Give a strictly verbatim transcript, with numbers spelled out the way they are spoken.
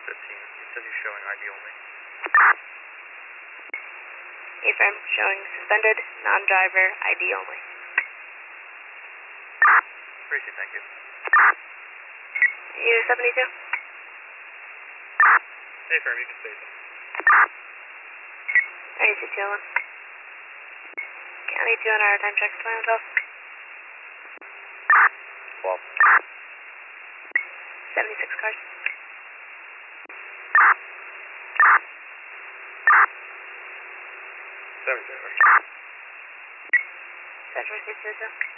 fifteen. It says you're showing I D only. A-frame showing suspended, non-driver, I D only. Appreciate, thank you. U seventy-two. A-frame, you can state them. ninety-two two oh one. County two on our time check, twenty-one twelve. twelve. seventy-six cars. seventy-six. Central State two two.